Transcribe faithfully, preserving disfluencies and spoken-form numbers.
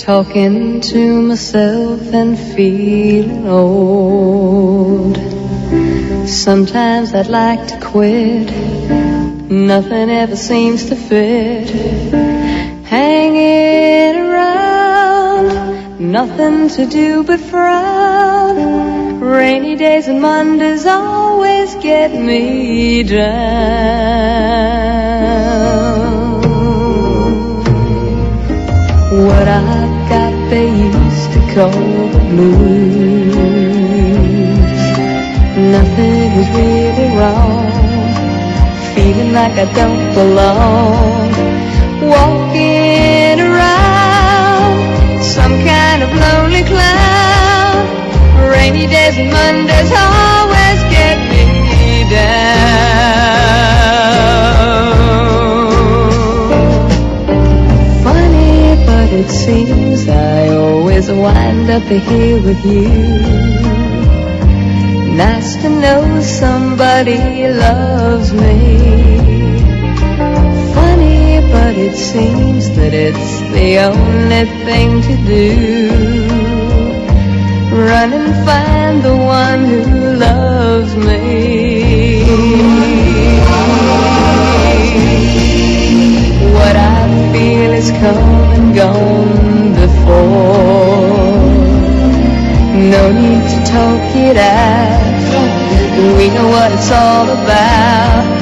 talking to myself and feeling old. Sometimes I'd like to quit, nothing ever seems to fit. Hanging around, nothing to do but frown. Rainy days and Mondays always get me down. What I've got they used to call the blues. Nothing is really wrong, feeling like I don't belong. Walking around, some kind of lonely clown. Rainy days and Mondays always get me down. Funny, but it seems I always wind up here with you. Nice to know somebody loves me. Funny, but it seems that it's the only thing to do. Run and find the one who loves me. What I feel is come and gone before. No need to talk it out, we know what it's all about.